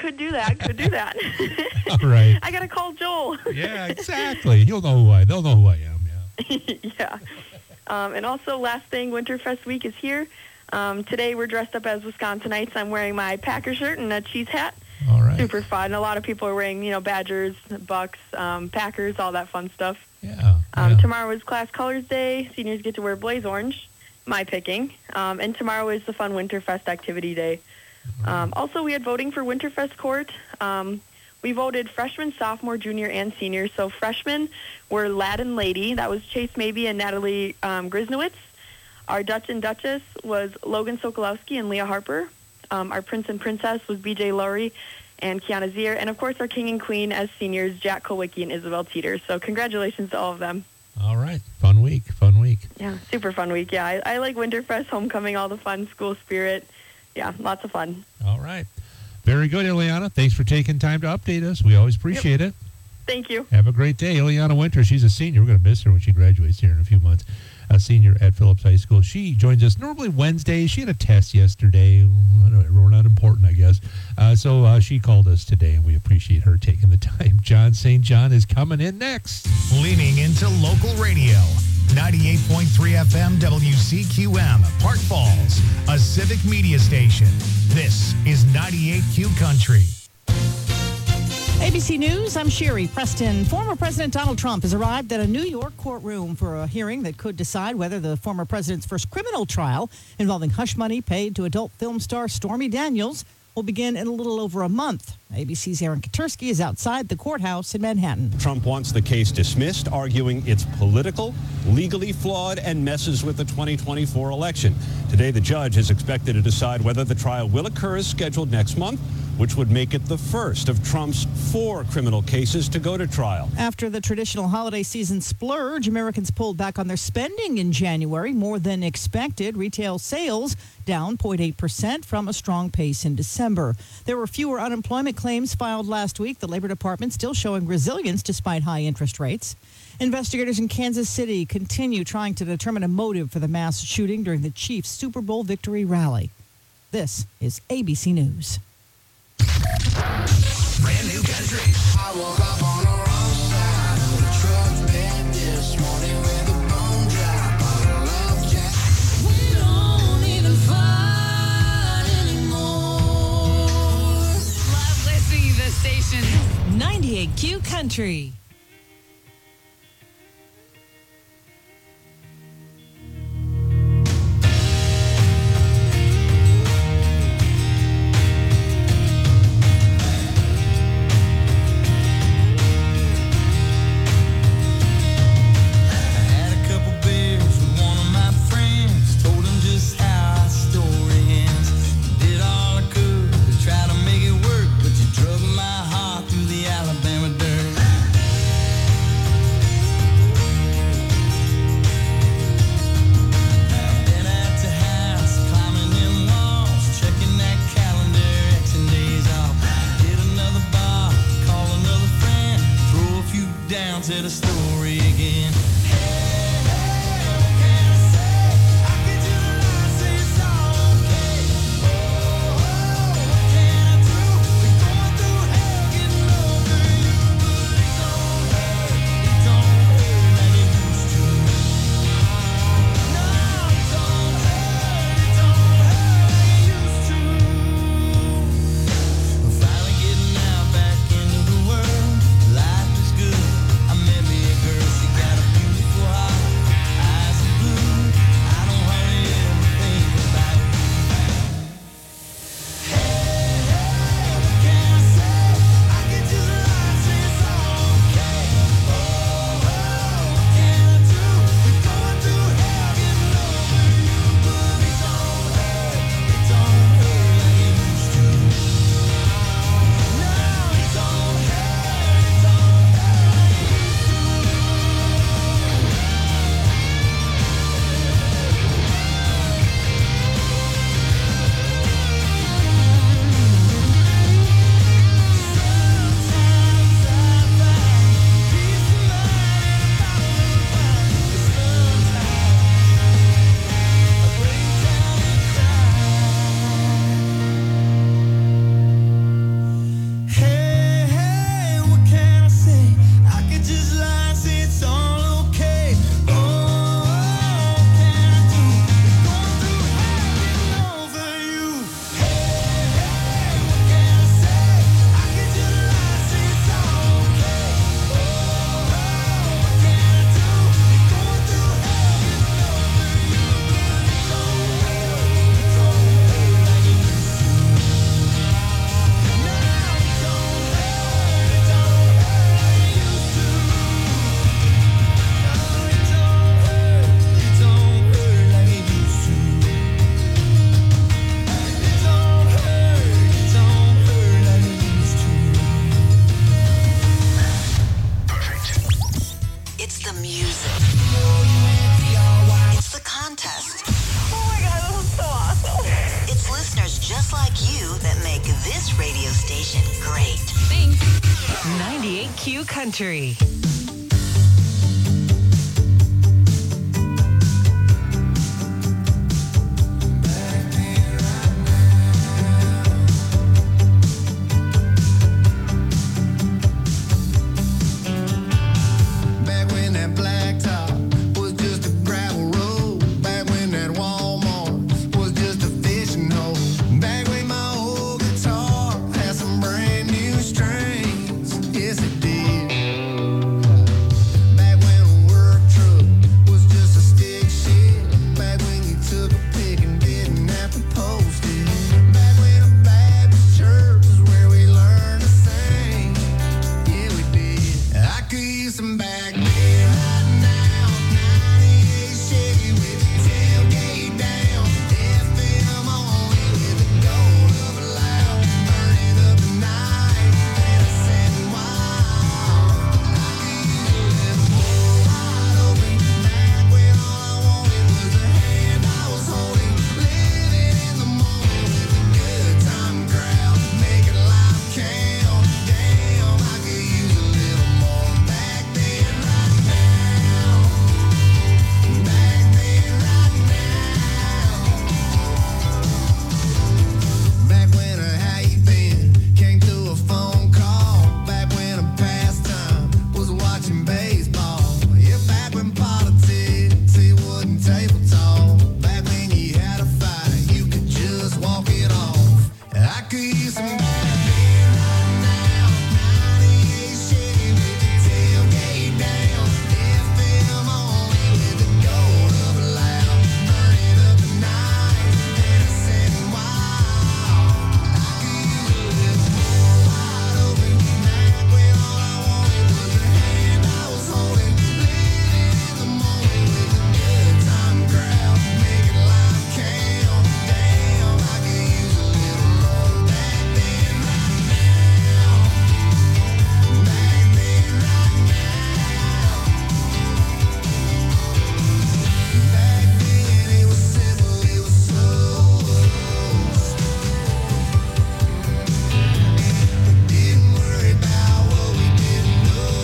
could do that. All right. I got to call Joel. Yeah, exactly. You'll know who I. They'll know who I am. Yeah. Yeah. And also, last thing, Winterfest week is here. Today we're dressed up as Wisconsinites. I'm wearing my Packer shirt and a cheese hat. All right. Super fun. A lot of people are wearing, Badgers, Bucks, Packers, all that fun stuff. Yeah. Tomorrow is Class Colors Day. Seniors get to wear blaze orange, my picking. And tomorrow is the fun Winterfest activity day. Also, we had voting for Winterfest Court. We voted freshman, sophomore, junior, and senior. So freshmen were Lad and Lady. That was Chase Mabey and Natalie Grisnowitz. Our Dutch and Duchess was Logan Sokolowski and Leah Harper. Our Prince and Princess was B.J. Lowry and Kiana Zier. And, of course, our King and Queen as seniors, Jack Kolwicki and Isabel Teeter. So congratulations to all of them. All right. Fun week. Yeah, super fun week. Yeah, I like Winterfest, homecoming, all the fun, school spirit. Yeah, lots of fun. All right. Very good, Ileana. Thanks for taking time to update us. We always appreciate it. Thank you. Have a great day. Ileana Winter, she's a senior. We're going to miss her when she graduates here in a few months. A senior at Phillips High School. She joins us normally Wednesdays. She had a test yesterday. We're not important, I guess. So she called us today, and we appreciate her taking the time. John St. John is coming in next. Leaning into local radio. 98.3 FM WCQM, Park Falls, a civic media station. This is 98Q Country. ABC News, I'm Sherry Preston. Former President Donald Trump has arrived at a New York courtroom for a hearing that could decide whether the former president's first criminal trial involving hush money paid to adult film star Stormy Daniels will begin in a little over a month. ABC's Aaron Katersky is outside the courthouse in Manhattan. Trump wants the case dismissed, arguing it's political, legally flawed, and messes with the 2024 election. Today, the judge is expected to decide whether the trial will occur as scheduled next month, which would make it the first of Trump's 4 criminal cases to go to trial. After the traditional holiday season splurge, Americans pulled back on their spending in January more than expected. Retail sales down 0.8% from a strong pace in December. There were fewer unemployment claims filed last week. The Labor Department still showing resilience despite high interest rates. Investigators in Kansas City continue trying to determine a motive for the mass shooting during the Chiefs' Super Bowl victory rally. This is ABC News. Brand new country. I woke up on the wrong side of the truck bed this morning with a bone drop on a love jack. We don't even fight anymore. Love listening to this station. 98Q Country. To the story again. Finally getting out back into the world. Life is good. I met me great. Thanks. 98Q Country. Back when that blacktop was just a gravel road. Back when that Walmart was just a fishing hole. Back when my old guitar had some brand new strings. Yes, it did. Back when a work truck was just a stick shift. Back when you took a pic and didn't have to post it. Back when a Baptist church was where we learned to sing. Yeah, we did. I could use some back then right now. 98 Chevy with the tailgate down. FM only with the gold of a loud. Burning up the night and a setting wild. I could use a little more wide open. Back when all I wanted was the hand I was holding. Living in the moment with a good time crowd. Making life count. Damn, I could use a little more back then right now. Back then right now. Back when a how you been came through a phone call. Back when a pastime was watching baseball. Yeah, back when politics it wasn't table talk. Back when you had a fight, you could just walk it off. I could use some back then right now. 98 Chevy with the tailgate down. FM only with the gold of a loud. Burning up the night and a setting wild. I could use a little more wide open. Back when all I wanted was the hand I was holding. Living in the moment with a good time crowd. Making life count. Damn, I could use a little more back then right now. Back then right now. Back then it was simple, it was so. We didn't worry about what we didn't know.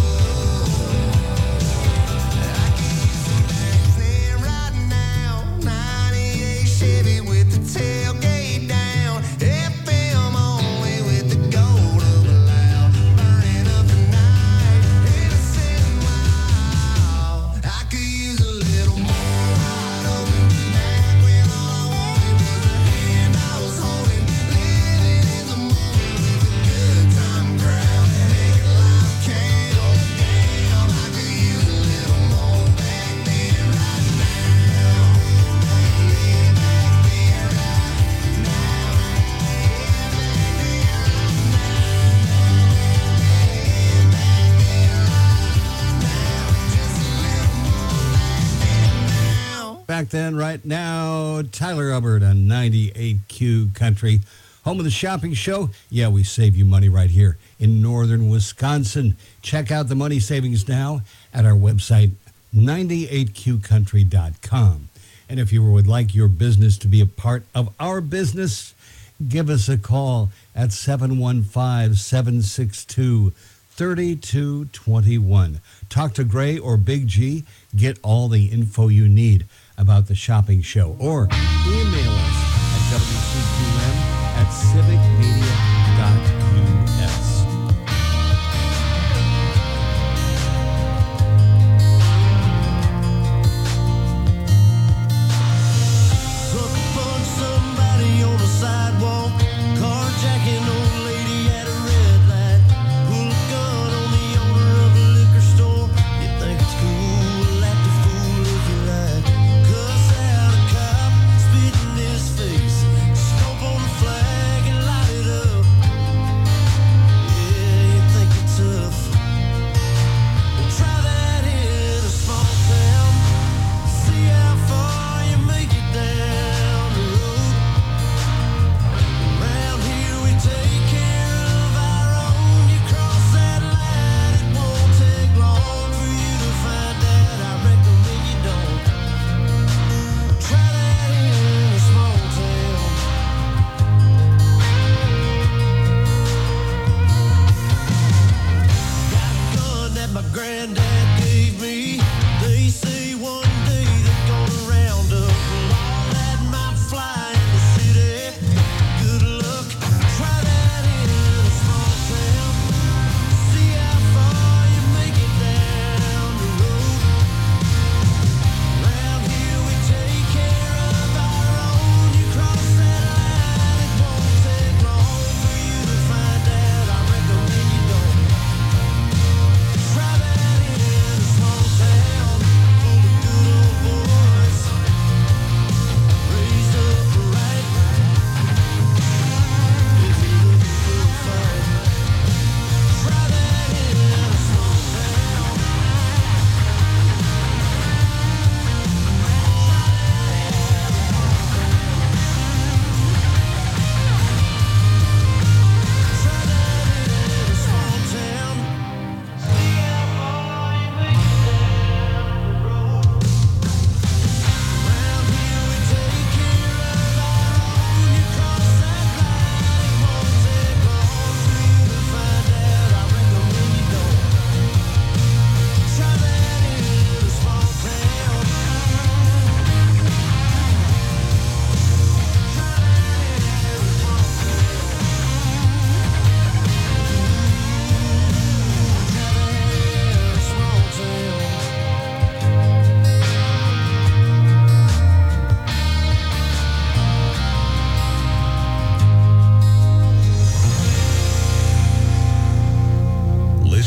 I could use some back then right now. 98 Chevy with the tailgate down. FM only with the gold of a loud. Burning up the night and a setting wild. I could use a little more wide open. Back when all I wanted was the hand I was holding. Living in the moment with a good time crowd. Making life count. Damn, I could use a little more back then right now. Yeah, back then right now. Yeah, back then Back then, right now, Tyler Hubbard on 98Q Country. Home of the shopping show. Yeah, we save you money right here in northern Wisconsin. Check out the money savings now at our website, 98qcountry.com. And if you would like your business to be a part of our business, give us a call at 715-762-3221. Talk to Gray or Big G. Get all the info you need about the shopping show. Or email us at wcqm@civicmedia.us. Sucker punch somebody on the sidewalk. Carjacking old lady at a red light. Pull a gun on the owner of a liquor store. You think it's cool, act a fool if you like. Cuss out a cop, spit in his face. Stomp on the flag and light it up.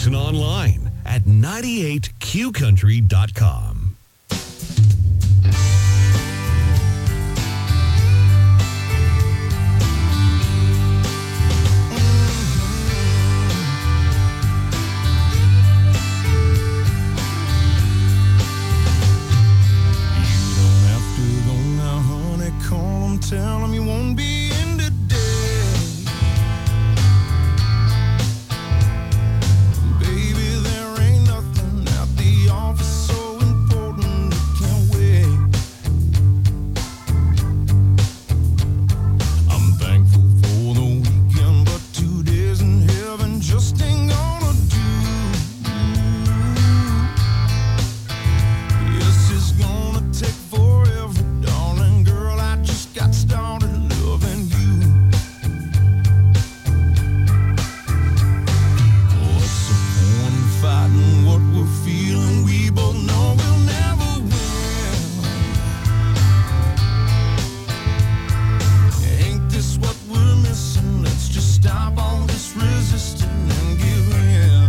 Listen online at 98qcountry.com. Tell him you won't be in today. Baby, there ain't nothing at the office so important it can't wait. I'm thankful for the weekend, but 2 days in heaven just ain't gonna do. Yes, it's gonna take forever, darling girl. I just got started loving you. What's the point in fighting what we're feeling? We both know we'll never win. Ain't this what we're missing? Let's just stop all this resisting and give in.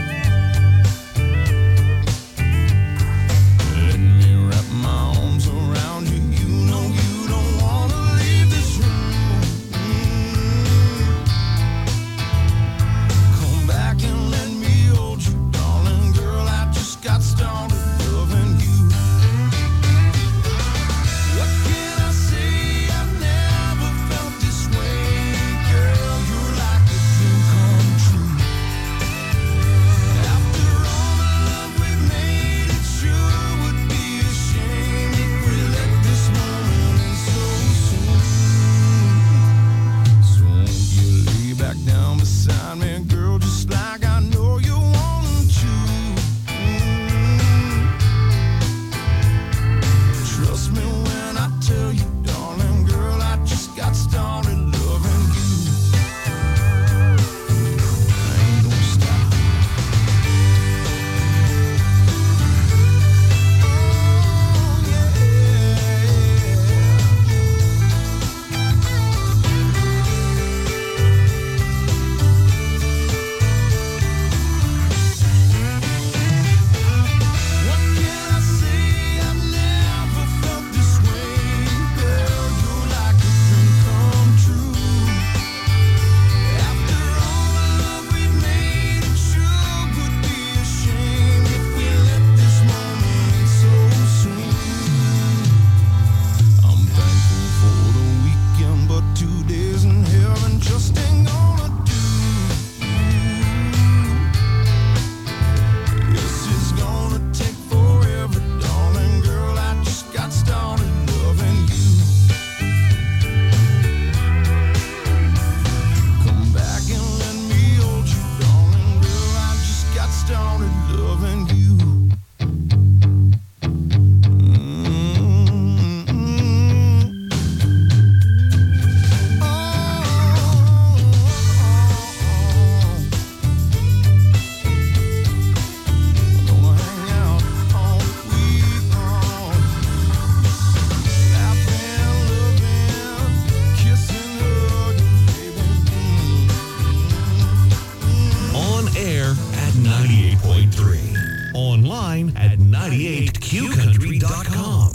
Let me wrap my arms around you. You know you don't wanna leave this room. Come back and let me hold you, darling girl. I just got started loving you. What can I say? I've never felt this way, girl. You're like a dream come true. After all the love we've made, it sure would be a shame if we let this moment end so soon. So won't you lay back down beside me, girl, just like I know you want to. Trust me when I tell you, darling girl, I just got started loving you. I ain't gonna stop. Oh, yeah. What can I say? I've never felt this way, girl. You're like a dream come true. After all the love we've made, it sure would be a shame if we let this moment end so soon. I'm thankful for the weekend, but 2 days in heaven just ain't gonna do. Yes, it's gonna take forever, darling girl. I just got started loving you. Come back and let me hold you, darling girl. I just got started loving you. Gonna hang out all week long, laughing, loving, kissing, hugging, baby. On air at 98.3. Online at 98qcountry.com.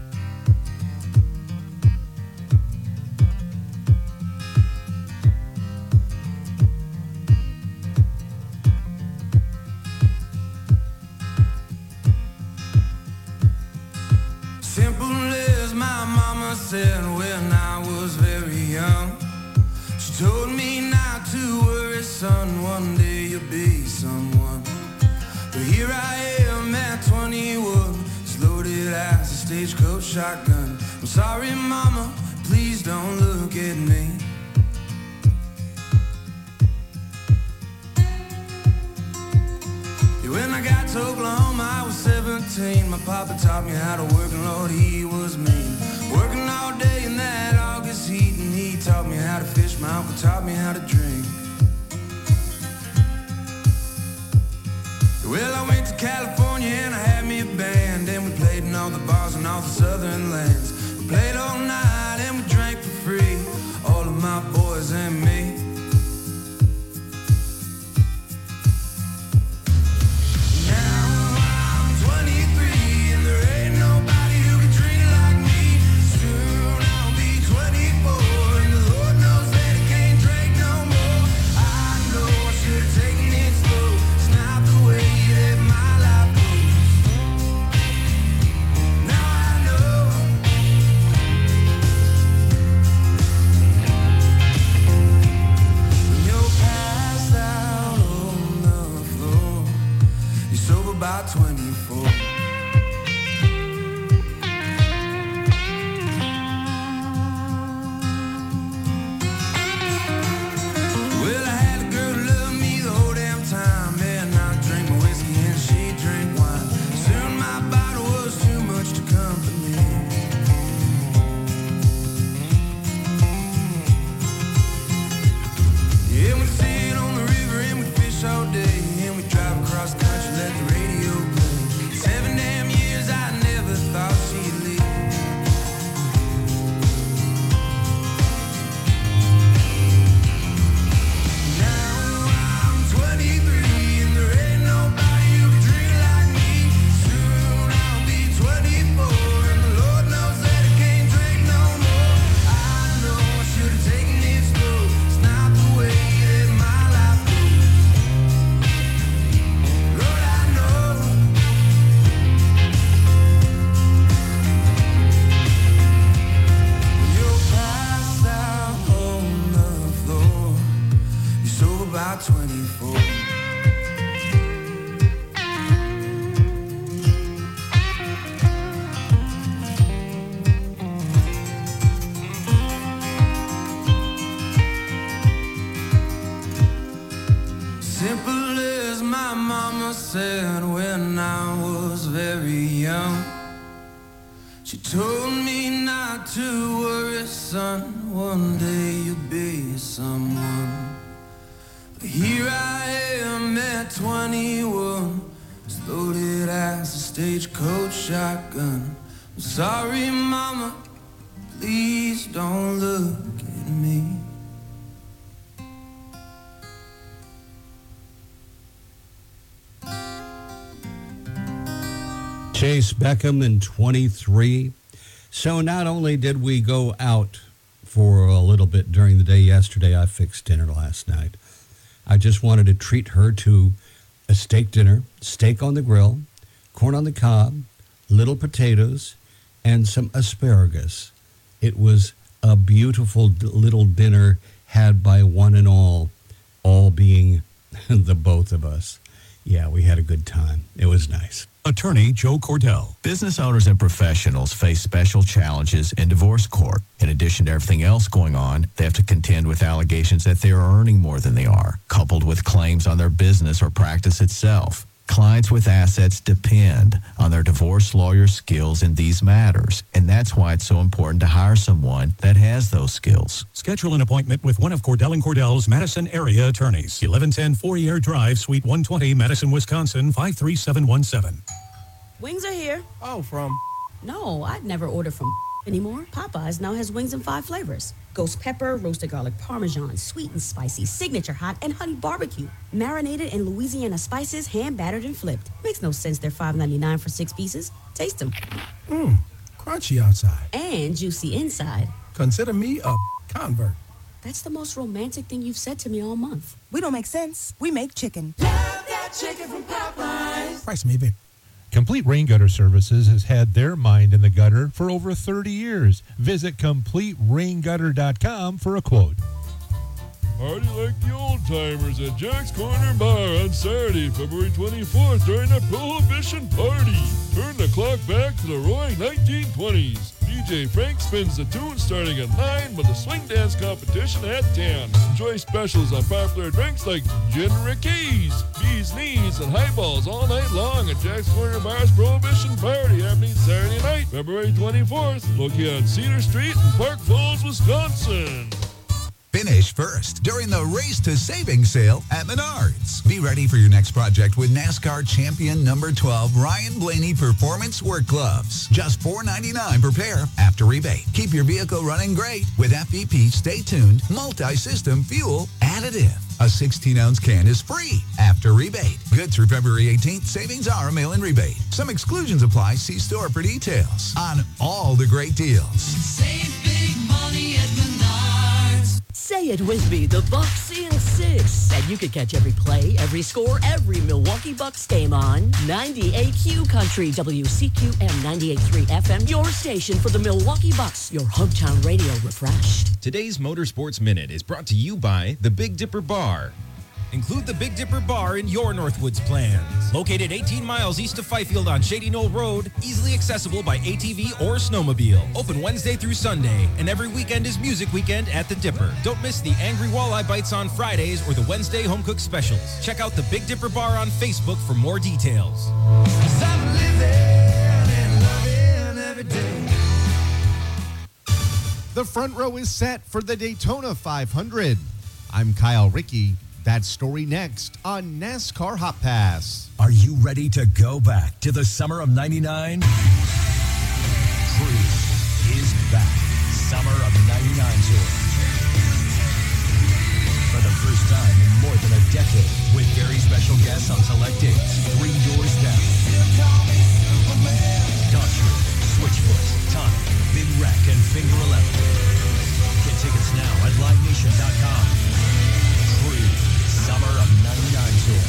Simple as my mama said when I was very young. She told me not to worry, son, one day you'll be someone. But here I am at 21, as loaded as a stagecoach shotgun. I'm sorry, mama, please don't look at me. Yeah, when I got to Oklahoma, I was 17. My papa taught me how to work, and Lord, he was mean. Working all day in that August heat, and he taught me how to fish. My uncle taught me how to drink. Well, I went to California and I had me a band, and we played in all the bars in all the southern lands. We played all night and we drank for free, all of my boys and me. about 24. Well, I had a girl who loved me the whole damn time. Man, I drink my whiskey and she drink wine. Soon my bottle was too much to comfort me. Yeah, we sit on the river and we fish all day. And we drive across country, let the radio play. 7 damn years, I never thought she'd leave. Now I'm 23 and there ain't nobody who can drink like me. Soon I'll be 24 and the Lord knows that I can't drink no more. I know I should have taken it slow. It's not the way that my life goes. Lord, I know. You're passed out on the floor. You're sober by 24. Simple as my mama said when I was very young. She told me not to worry, son. One day you'll be someone. But here I am at 21, as loaded as a stagecoach shotgun. I'm sorry, mama, please don't look at me. Chase Beckham in 23. So not only did we go out for a little bit during the day yesterday, I fixed dinner last night. I just wanted to treat her to a steak dinner, steak on the grill, corn on the cob, little potatoes, and some asparagus. It was a beautiful little dinner had by one and all being the both of us. Yeah, we had a good time. It was nice. Attorney Joe Cordell. Business owners and professionals face special challenges in divorce court. In addition to everything else going on, they have to contend with allegations that they are earning more than they are, coupled with claims on their business or practice itself. Clients with assets depend on their divorce lawyer skills in these matters, and that's why it's so important to hire someone that has those skills. Schedule an appointment with one of Cordell & Cordell's Madison area attorneys. 1110 Fourier Drive, Suite 120, Madison, Wisconsin, 53717. Wings are here. Oh, from? No, I'd never order from anymore. Popeyes now has wings in 5 flavors. Ghost pepper, roasted garlic parmesan, sweet and spicy, signature hot, and honey barbecue. Marinated in Louisiana spices, hand battered and flipped. Makes no sense they're $5.99 for 6 pieces. Taste them. Crunchy outside. And juicy inside. Consider me a convert. That's the most romantic thing you've said to me all month. We don't make sense. We make chicken. Love that chicken from Popeyes. Price me, Vic. Complete Rain Gutter Services has had their mind in the gutter for over 30 years. Visit CompleteRainGutter.com for a quote. Party like the old timers at Jack's Corner Bar on Saturday, February 24th during a Prohibition Party. Turn the clock back to the roaring 1920s. DJ Frank spins the tune starting at 9 with a swing dance competition at 10. Enjoy specials on popular drinks like Gin Rickeys, Bee's Knees, and Highballs all night long at Jack's Corner Bar's Prohibition Party happening Saturday night, February 24th, located on Cedar Street in Park Falls, Wisconsin. Finish first during the Race to Savings sale at Menards. Be ready for your next project with NASCAR champion number 12 Ryan Blaney Performance Work Gloves. Just $4.99 per pair after rebate. Keep your vehicle running great with FVP Stay Tuned Multi-System Fuel Additive. A 16-ounce can is free after rebate. Good through February 18th. Savings are a mail-in rebate. Some exclusions apply. See store for details on all the great deals. Save big money at Menards. Say it with me, the Bucks in 6. And you can catch every play, every score, every Milwaukee Bucks game on 98Q Country, WCQM 98.3 FM, your station for the Milwaukee Bucks, your hometown radio refreshed. Today's Motorsports Minute is brought to you by the Big Dipper Bar Include the Big Dipper Bar in your Northwoods plans. Located 18 miles east of Fifield on Shady Knoll Road, easily accessible by ATV or snowmobile. Open Wednesday through Sunday, and every weekend is Music Weekend at the Dipper. Don't miss the Angry Walleye Bites on Fridays or the Wednesday Home Cook Specials. Check out the Big Dipper Bar on Facebook for more details. The front row is set for the Daytona 500. I'm Kyle Rickey. That story next on NASCAR Hot Pass. Are you ready to go back to the summer of '99? Cruise is back. Summer of '99 tour. For the first time in more than a decade, with very special guests on select dates, 3 doors down. Dodgery, Switchfoot, Tonic, Big Wreck, and Finger 11. Get tickets now at LiveNation.com. Cruise Summer of '99 tour.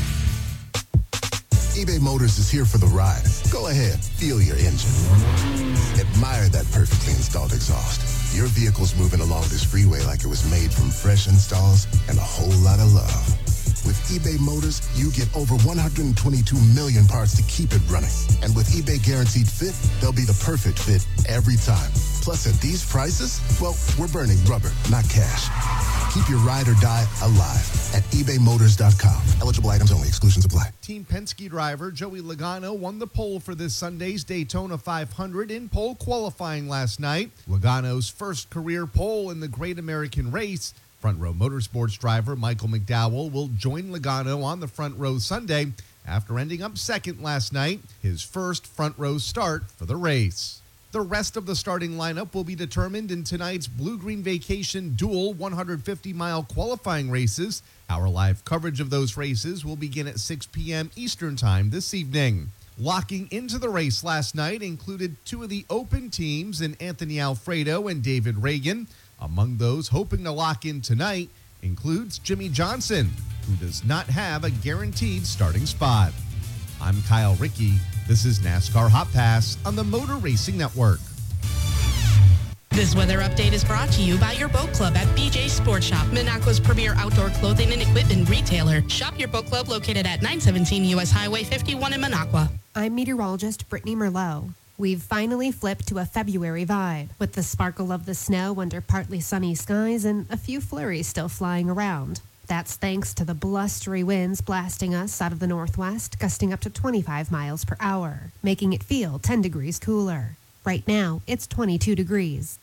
eBay Motors is here for the ride. Go ahead, feel your engine. Admire that perfectly installed exhaust. Your vehicle's moving along this freeway like it was made from fresh installs and a whole lot of love. With eBay Motors, you get over 122 million parts to keep it running. And with eBay Guaranteed Fit, they'll be the perfect fit every time. Plus, at these prices, well, we're burning rubber, not cash. Keep your ride or die alive at ebaymotors.com. Eligible items only. Exclusions apply. Team Penske driver Joey Logano won the pole for this Sunday's Daytona 500 in pole qualifying last night. Logano's first career pole in the Great American Race. Front Row Motorsports driver Michael McDowell will join Logano on the front row Sunday after ending up second last night, his first front row start for the race. The rest of the starting lineup will be determined in tonight's Blue Green Vacation dual 150-mile qualifying races. Our live coverage of those races will begin at 6 p.m. Eastern Time this evening. Locking into the race last night included 2 of the open teams in Anthony Alfredo and David Reagan. Among those hoping to lock in tonight includes Jimmy Johnson, who does not have a guaranteed starting spot. I'm Kyle Rickey. This is NASCAR Hot Pass on the Motor Racing Network. This weather update is brought to you by your boat club at BJ Sports Shop, Minocqua's premier outdoor clothing and equipment retailer. Shop your boat club located at 917 U.S. Highway 51 in Minocqua. I'm meteorologist Brittany Merlot. We've finally flipped to a February vibe, with the sparkle of the snow under partly sunny skies and a few flurries still flying around. That's thanks to the blustery winds blasting us out of the northwest, gusting up to 25 miles per hour, making it feel 10 degrees cooler. Right now, it's 22 degrees.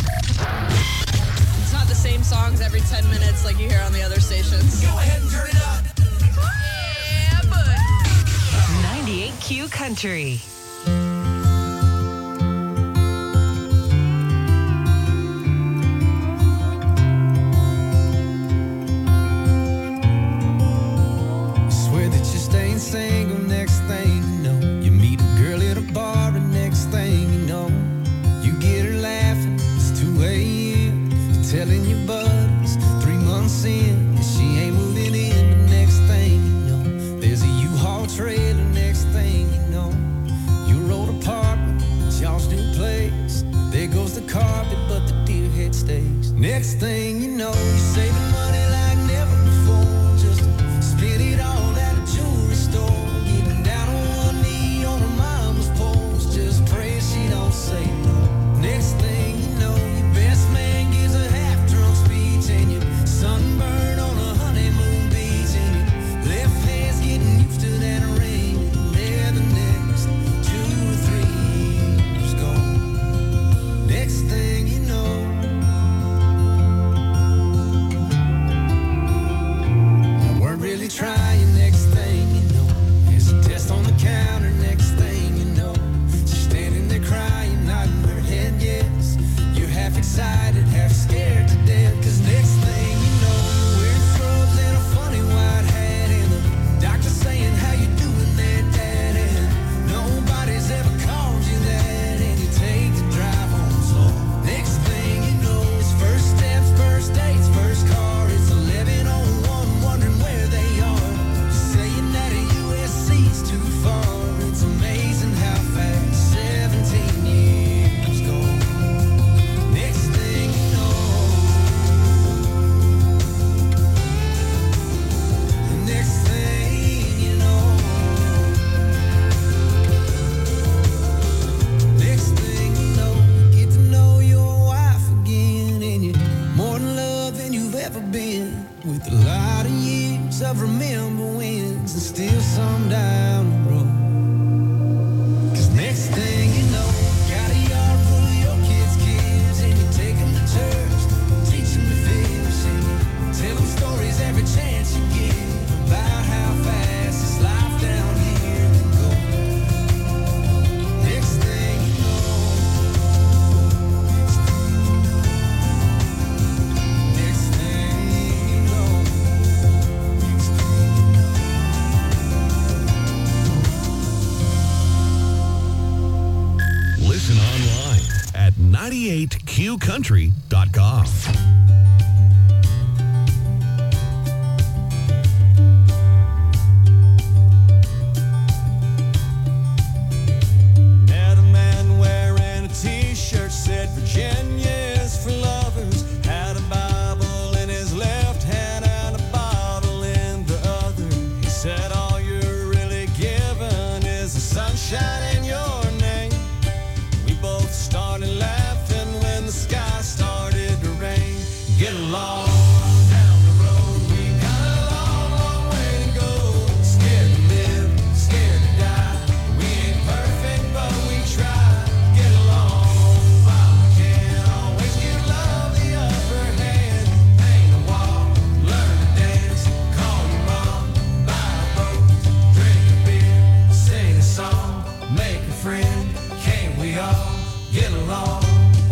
It's not the same songs every 10 minutes like you hear on the other stations. Go ahead and turn it up. Yeah, bud. 98Q Country. Single, next thing you know, you meet a girl at a bar, and next thing you know, you get her laughing. It's 2 a.m. You're telling your buddies 3 months in, and she ain't moving in. But next thing you know, there's a U-Haul trailer. Next thing you know, Lots of remember wins and still some down the road. 'Cause next thing you know, got a yard full of your kids' kids, and you take them to church, teach them to fish, and tell them stories every chance you get about how fast this life down here can go. Next thing you know, next thing you know. Listen online at 98qcountry.com. Met a man wearing a t-shirt said Virginia is for lovers. Had a Bible in his left hand and a bottle in the other. He said all you're really given is the sunshine in your name. We both started laughing when the sky started to rain. Get along down the road, we got a long, long way to go. Scared to live, scared to die. We ain't perfect, but we try. Get along while we can. Always give love the upper hand. Paint a wall, learn to dance. Call your mom, buy a boat, drink a beer, sing a song, make a friend. Can't we all get along?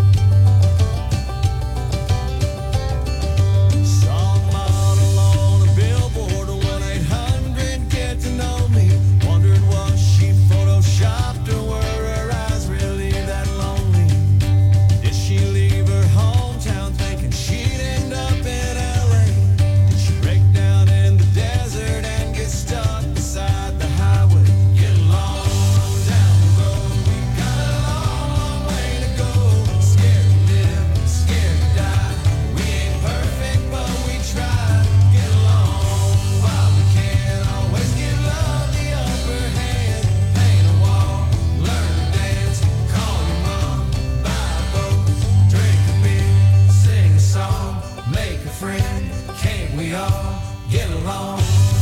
Saw a model on a billboard, 1-800 get to know me. Wondered was she photoshopped or were her eyes really that lonely? Did she leave her hometown thinking she'd end up in LA? Did she break down in the desert and get stuck beside the highway? Get along down the road, we got a long, long way to go. Scared to live, scared to die. We ain't perfect, but we try. Get along while we can. Always give love the upper hand. Paint a wall, learn to dance. Call your mom, buy a boat, drink a beer, sing a song, make a friend. Can't we all get along?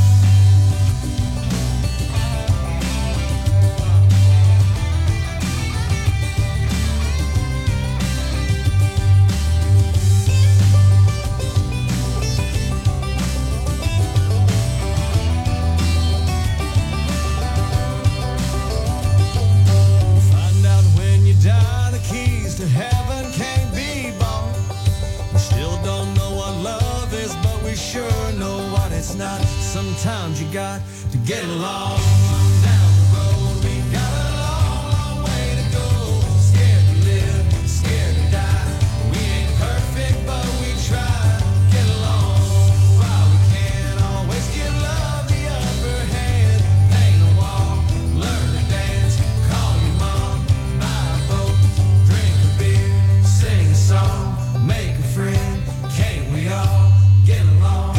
Find out when you die, the keys to heaven can't be bought. We still don't know what love is, but we sure know what it's not. Sometimes you got to get along down the road. We got a long, long way to go. Scared to live, scared to die. We ain't perfect, but we try. Get along while we can. Always give love the upper hand. Paint a wall, learn to dance. Call your mom, buy a boat, drink a beer, sing a song, make a friend. Can't we all get along?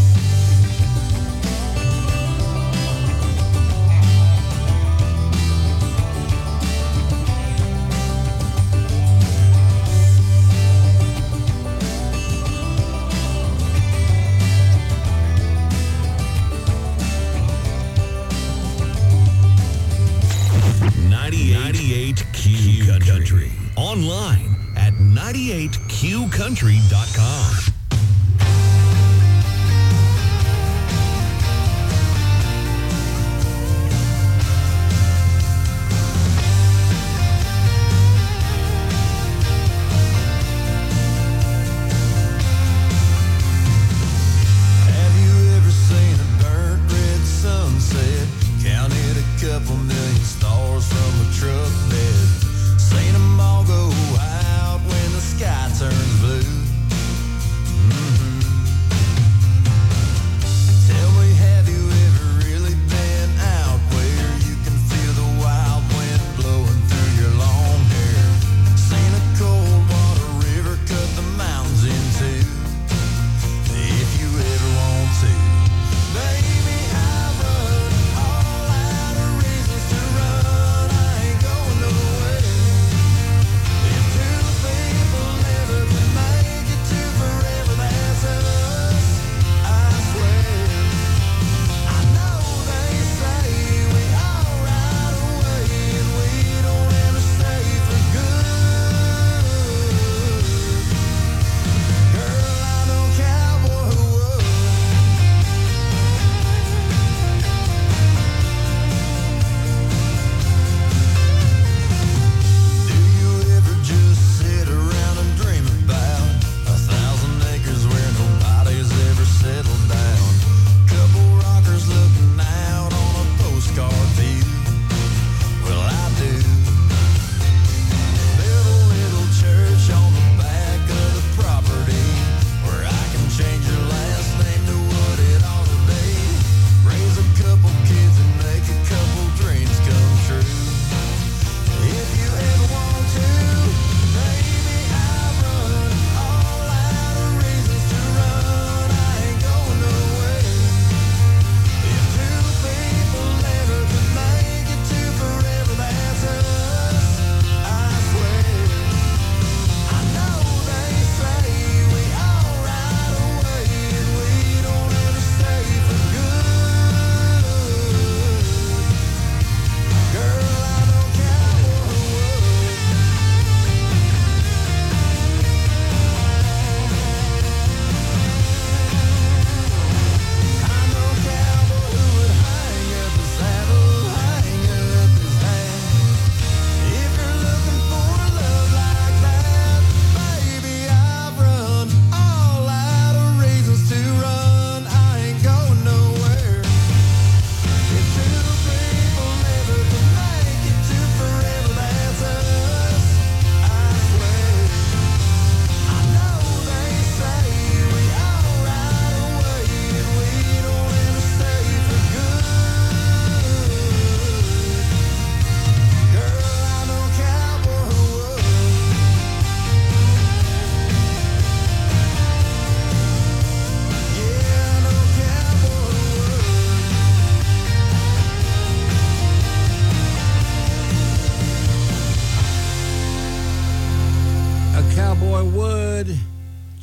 .98 Country. Online at 98qcountry.com. Have you ever seen a burnt red sunset? Counted a couple million stars from a truck bed. Seen them all go out when the sky turns blue.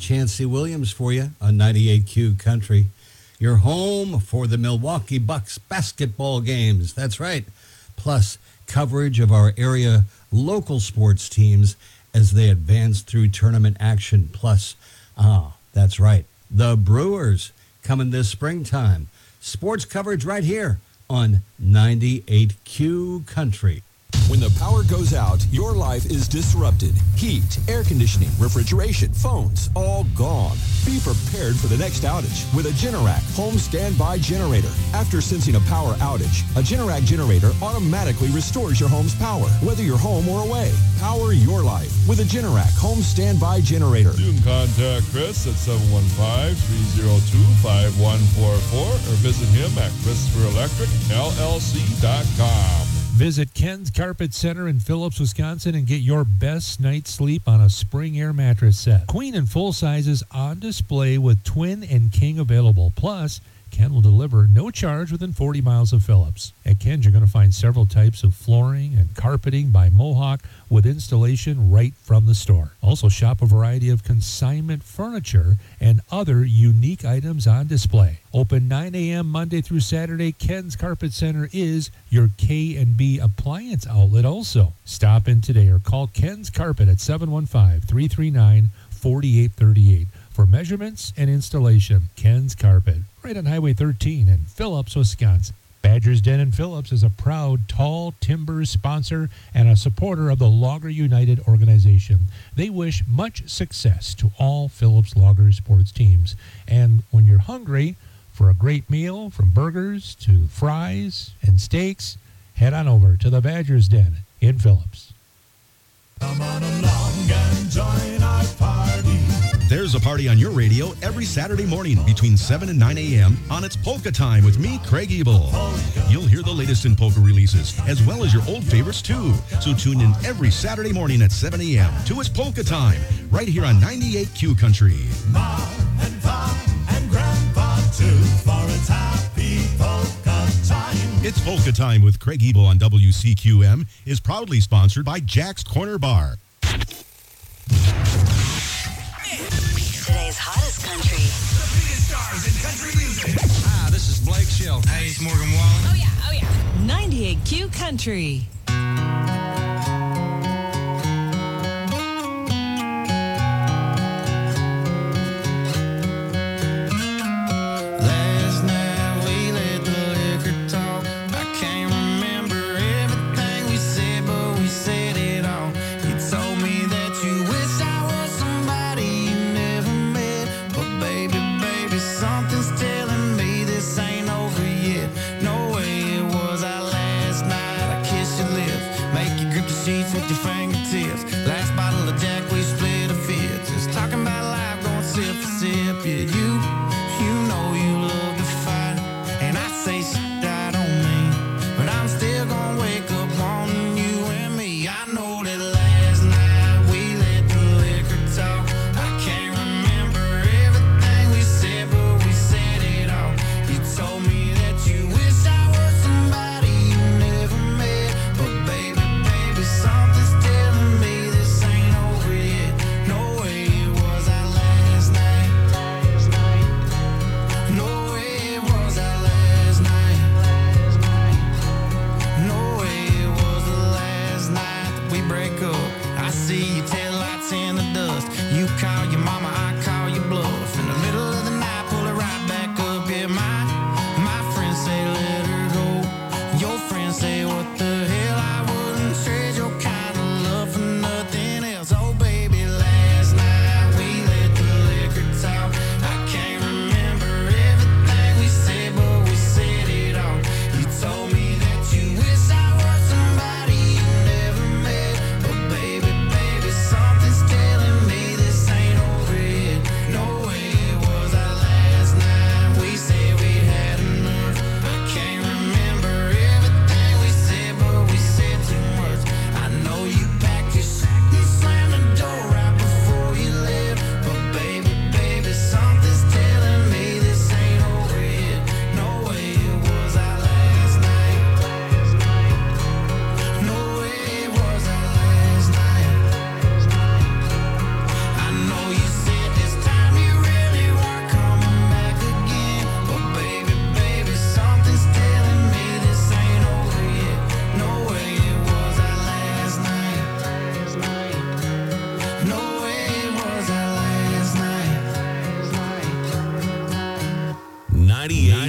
Chancey Williams for you on 98Q Country. Your home for the Milwaukee Bucks basketball games. That's right. Plus, coverage of our area local sports teams as they advance through tournament action. Plus, that's right, the Brewers coming this springtime. Sports coverage right here on 98Q Country. When the power goes out, your life is disrupted. Heat, air conditioning, refrigeration, phones, all gone. Be prepared for the next outage with a Generac home standby generator. After sensing a power outage, a Generac generator automatically restores your home's power, whether you're home or away. Power your life with a Generac home standby generator. You can contact Chris at 715-302-5144 or visit him at ChristopherElectricLLC.com. Visit Ken's Carpet Center in Phillips, Wisconsin, and get your best night's sleep on a spring air mattress set. Queen and full sizes on display with twin and king available. Plus, Ken will deliver no charge within 40 miles of Phillips. At Ken's, you're going to find several types of flooring and carpeting by Mohawk with installation right from the store. Also, shop a variety of consignment furniture and other unique items on display. Open 9 a.m. Monday through Saturday, Ken's Carpet Center is your K&B appliance outlet also. Stop in today or call Ken's Carpet at 715-339-4838 for measurements and installation. Ken's Carpet, right on Highway 13 in Phillips, Wisconsin. Badger's Den in Phillips is a proud Tall Timbers sponsor and a supporter of the Logger United organization. They wish much success to all Phillips Logger sports teams. And when you're hungry for a great meal, from burgers to fries and steaks, head on over to the Badger's Den in Phillips. Come on along and join our party. There's a party on your radio every Saturday morning between 7 and 9 a.m. on It's Polka Time with me, Craig Ebel. You'll hear the latest in polka releases, as well as your old favorites, too. So tune in every Saturday morning at 7 a.m. to It's Polka Time, right here on 98Q Country. Ma and Pa and Grandpa, too, for it's happy polka time. It's Polka Time with Craig Ebel on WCQM is proudly sponsored by Jack's Corner Bar. Today's hottest country. The biggest stars in country music. Hi, this is Blake Shelton. Hey, it's Morgan Wallen. Oh, yeah, oh, yeah. 98Q Country. Last night we let the liquor talk. I can't remember everything we said, but we said it all. You told me that you wish I was somebody you never met. But baby, something's telling me this ain't over yet. No way it was our last night. I kissed your lips, make you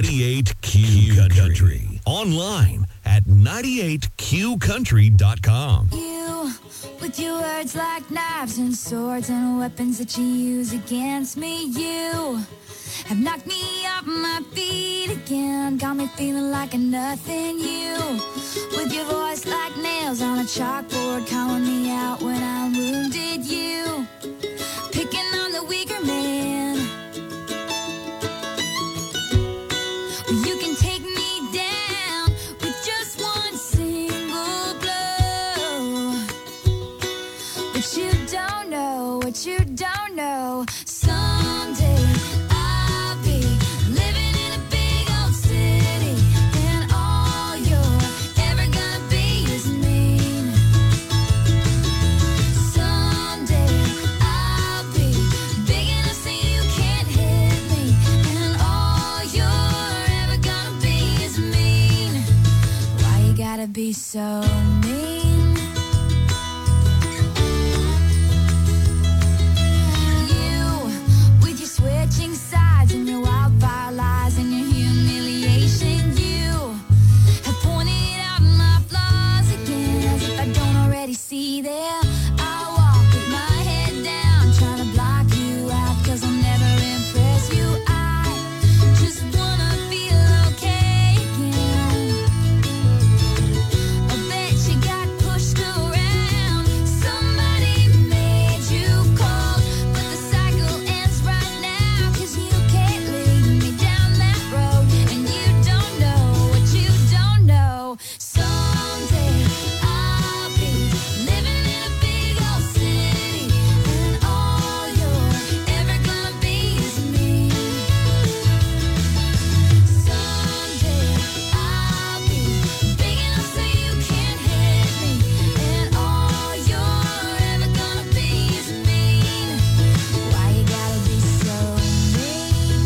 98Q Country. Online at 98QCountry.com. You, with your words like knives and swords and weapons that you use against me, you have knocked me off my feet again, got me feeling like a nothing. You, with your voice like nails on a chalkboard, calling me out when I'm wounded. You, picking on the weaker man. You can take me down with just one single blow. But you don't know what you don't know. Someday I'll be living in a big old city, and all you're ever gonna be is mean. Someday I'll be big enough so you can't hit me, and all you're ever gonna be is mean. Why you gotta be so mean? Switching sides and your wildfire lies and your humiliation. You have pointed out my flaws again, as if I don't already see them. I walk with my head down, trying to block you out, 'cause I'll never impress you. I just wanna feel okay again. I bet you got pushed around, somebody made you cold, but the cycle ends right now, 'cause you can't lead me down that road, and you don't know what you don't know. Someday I'll be living in a big old city, and all you're ever gonna be is me. Someday I'll be big enough so you can't hit me, and all you're ever gonna be is mean. Why you gotta be so mean?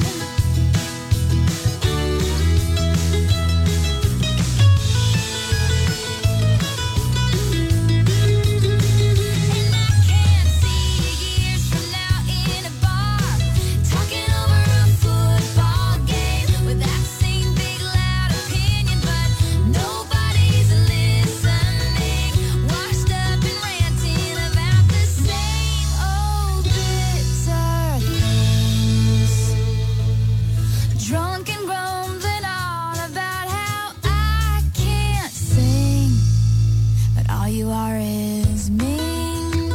And I can't see you years from now in a bar, talking over a football game with that same big loud opinion, but nobody's listening. Washed up and ranting about the same old bitter things. Drunk and grumbling on about how I can't sing, but all you are is mean.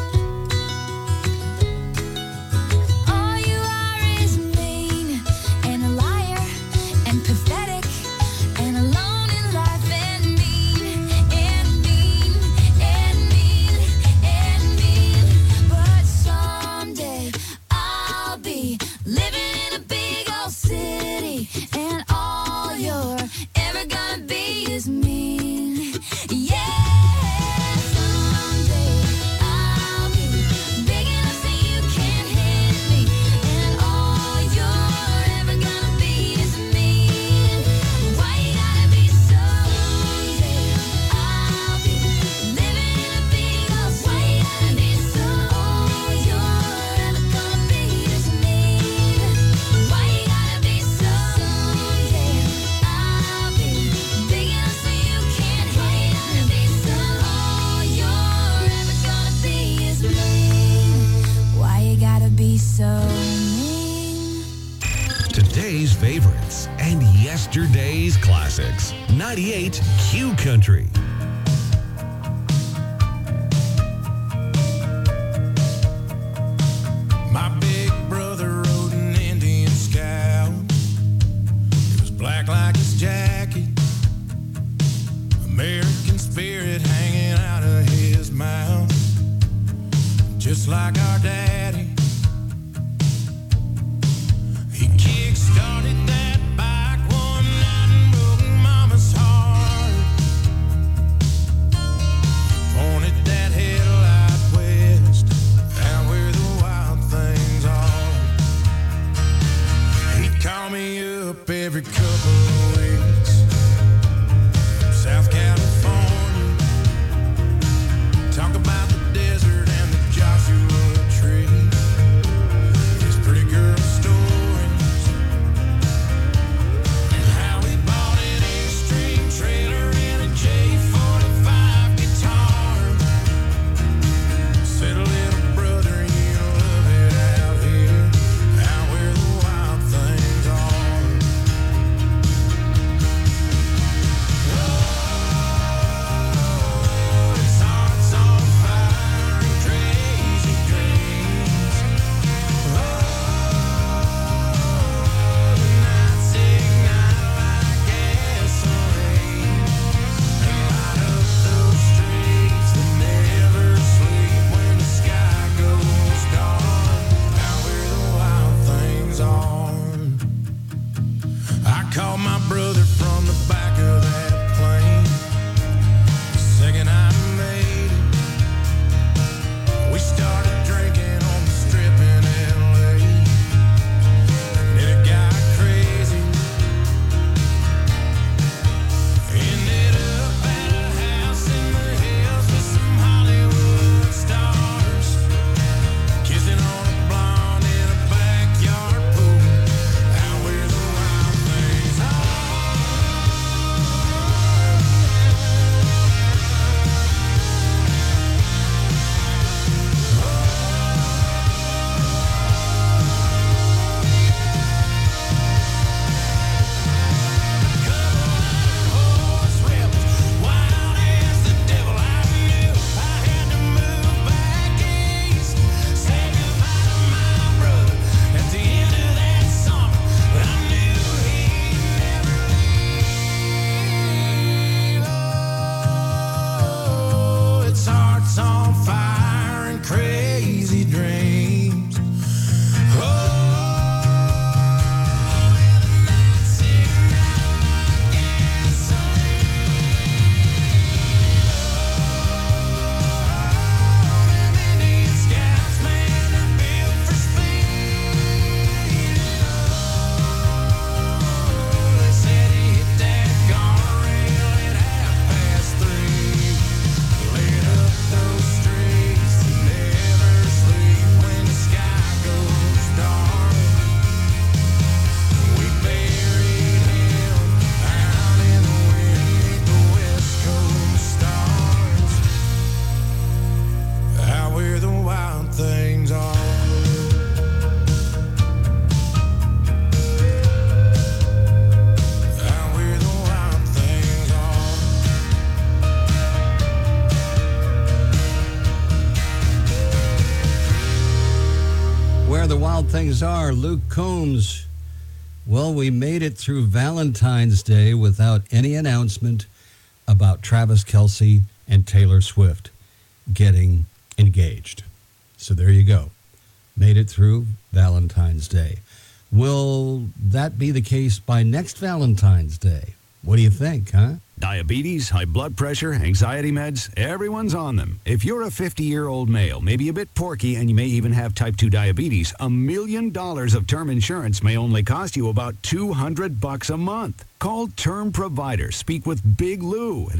All you are is mean, and a liar, and pathetic, and alone in life, and mean, and mean, and mean, and mean. But someday I'll be living in a big old city, and all you're ever gonna be is mean. Yeah. Someday I'll be big enough so you can't hit me, and all you're ever gonna be is mean. Why you gotta be so mean? I'll be living in a big old city. Why you gotta be so all you're ever gonna be is mean. Why you gotta be so someday I'll be big enough so you can't hit me, so all you're ever gonna be is mean. Why you gotta be so mean? Today's favorites and yesterday's classics. 98Q Country. My big brother rode an Indian Scout. It was black like his jacket, American spirit hanging out of his mouth, just like our daddy. He kick-started that bike one night and broke Mama's heart. Pointed that headlight west, out where the wild things are. He'd call me up every couple of weeks, South California, talk about the desert and the Joshua things are. Luke Combs. Well, we made it through Valentine's Day without any announcement about Travis Kelce and Taylor Swift getting engaged. So there you go. Made it through Valentine's Day. Will that be the case by next Valentine's Day? What do you think, huh? Diabetes, high blood pressure, anxiety meds, everyone's on them. If you're a 50-year-old male, maybe a bit porky, and you may even have type 2 diabetes, $1 million of term insurance may only cost you about $200 a month. Call Term Provider. Speak with Big Lou at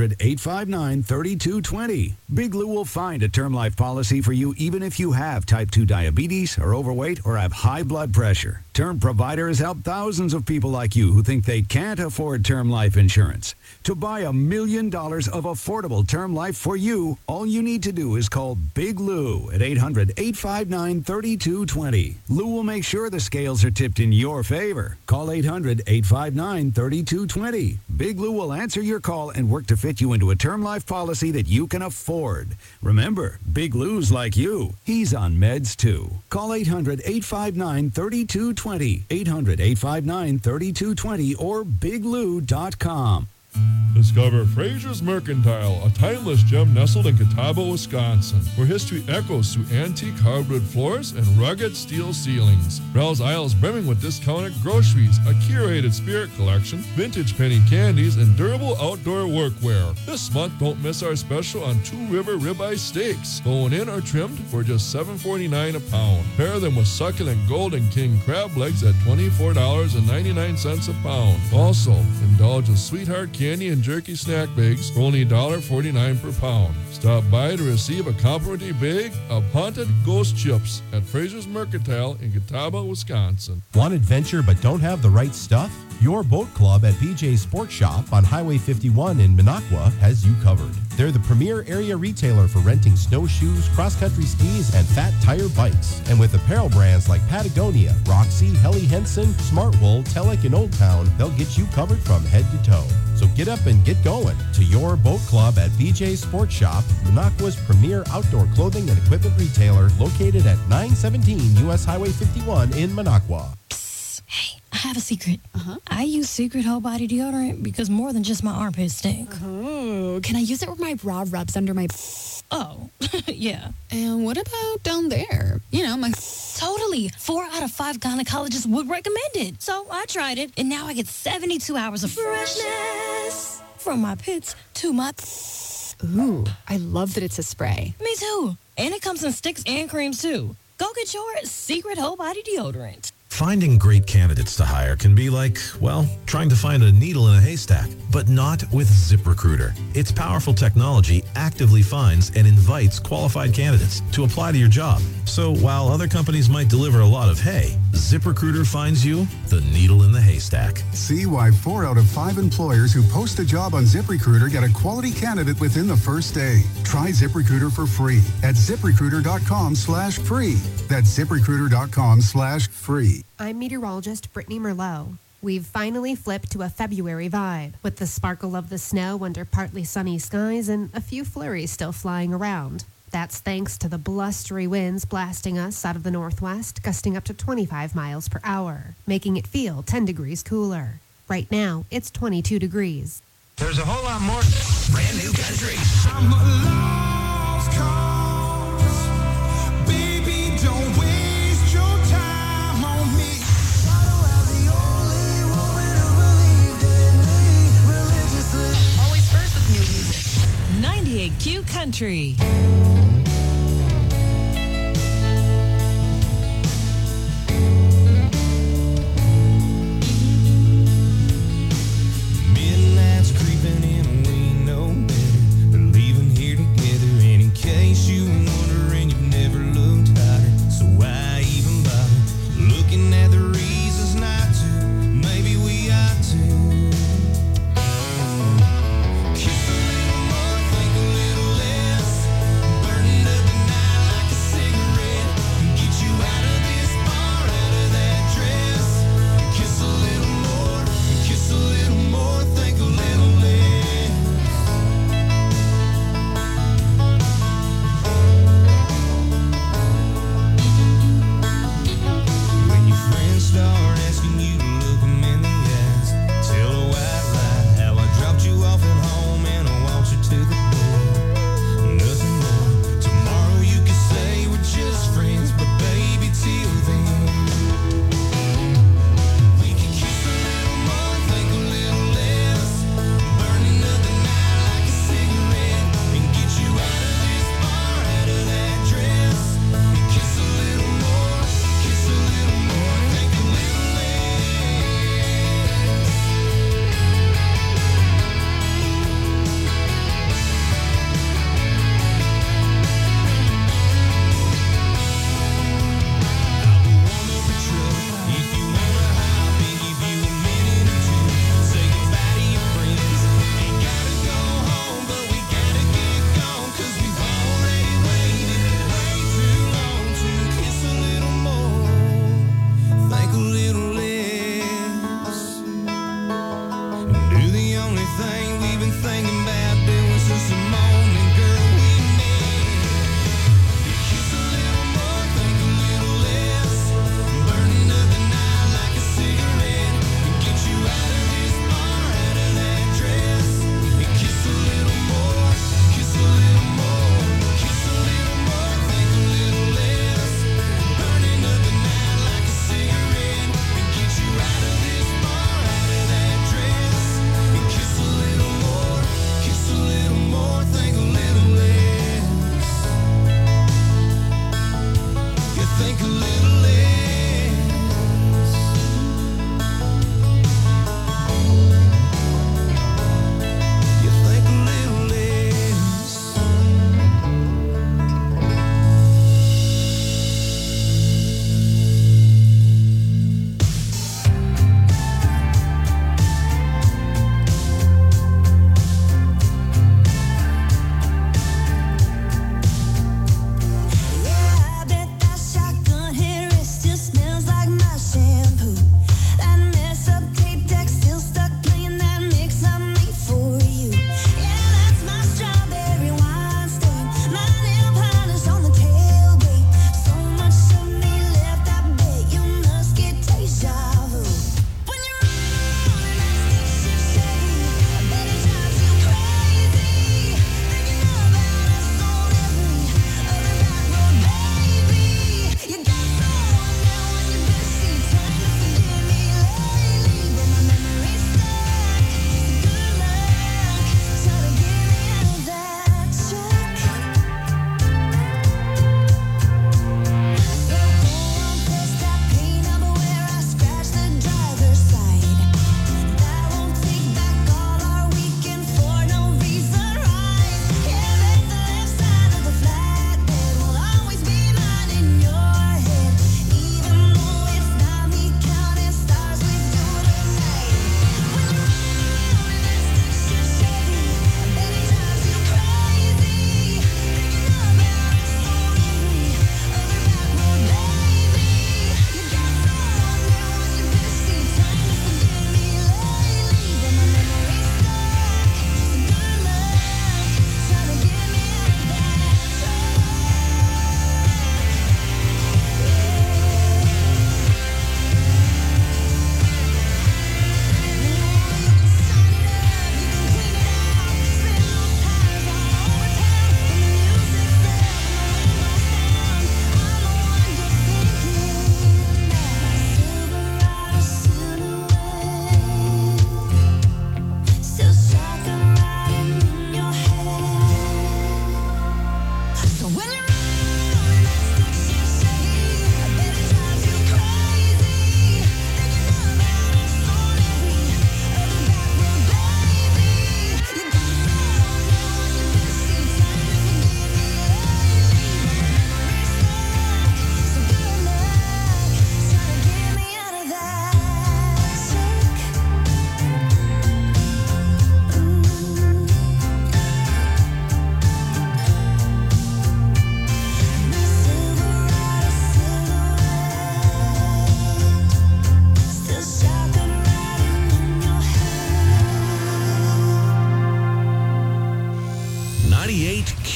800-859-3220. Big Lou will find a term life policy for you even if you have type 2 diabetes, are overweight, or have high blood pressure. Term Provider has helped thousands of people like you who think they can't afford term life insurance. To buy $1 million of affordable term life for you, all you need to do is call Big Lou at 800-859-3220. Lou will make sure the scales are tipped in your favor. Call 800-859-3220. Big Lou will answer your call and work to fit you into a term life policy that you can afford. Remember, Big Lou's like you. He's on meds too. Call 800-859-3220. 800-859-3220 or biglou.com. Discover Fraser's Mercantile, a timeless gem nestled in Catawba, Wisconsin, where history echoes through antique hardwood floors and rugged steel ceilings. Browse aisles brimming with discounted groceries, a curated spirit collection, vintage penny candies, and durable outdoor workwear. This month, don't miss our special on Two River ribeye steaks, bone in or trimmed for just $7.49 a pound. Pair them with succulent Golden King crab legs at $24.99 a pound. Also, indulge in Sweetheart candy and jerky snack bags for only $1.49 per pound. Stop by to receive a complimentary bag of Haunted Ghost Chips at Fraser's Mercantile in Catawba, Wisconsin. Want adventure but don't have the right stuff? Your boat club at BJ Sports Shop on Highway 51 in Minocqua has you covered. They're the premier area retailer for renting snowshoes, cross-country skis, and fat tire bikes. And with apparel brands like Patagonia, Roxy, Helly Hansen, Smartwool, Telek, and Old Town, they'll get you covered from head to toe. So get up and get going to your boat club at BJ Sports Shop, Minocqua's premier outdoor clothing and equipment retailer, located at 917 U.S. Highway 51 in Minocqua. I have a secret. I use Secret Whole Body Deodorant because more than just my armpits stink. Oh, can I use it where my bra rubs under my... Oh, yeah. And what about down there? You know, my... Totally. 4 out of 5 gynecologists would recommend it. So I tried it, and now I get 72 hours of freshness from my pits to my... Ooh, I love that it's a spray. Me too. And it comes in sticks and creams too. Go get your Secret Whole Body Deodorant. Finding great candidates to hire can be like, well, trying to find a needle in a haystack, but not with ZipRecruiter. Its powerful technology actively finds and invites qualified candidates to apply to your job. So while other companies might deliver a lot of hay, ZipRecruiter finds you the needle in the haystack. See why 4 out of 5 employers who post a job on ZipRecruiter get a quality candidate within the first day. Try ZipRecruiter for free at ZipRecruiter.com/free. That's ZipRecruiter.com/free. I'm meteorologist Brittany Merlot. We've finally flipped to a February vibe, with the sparkle of the snow under partly sunny skies and a few flurries still flying around. That's thanks to the blustery winds blasting us out of the northwest, gusting up to 25 miles per hour, making it feel 10 degrees cooler. Right now, it's 22 degrees. There's a whole lot more. Brand new country. I'm a lost cause. Baby, don't waste your time on me. Always first with new music. 98Q Country. Midnight's creeping in and we know better. We're leaving here together, and in case you were wondering, you've never looked higher. So why even bother looking at the reasons not to? Maybe we ought to. Kiss a little more, think a little less. Burning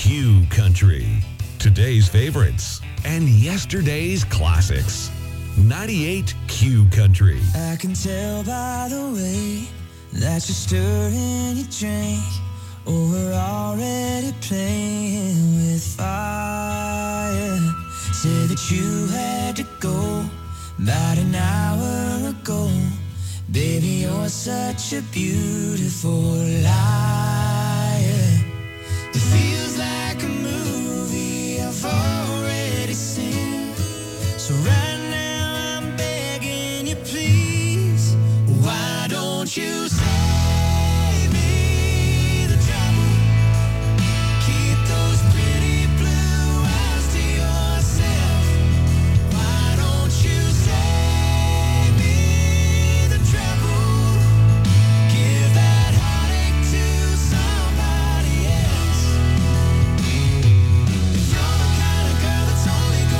Q Country. Today's favorites and yesterday's classics. 98 Q Country. I can tell by the way that you're stirring your drink. Oh, we're already playing with fire. Said that you had to go about an hour ago. Baby, you're such a beautiful lie.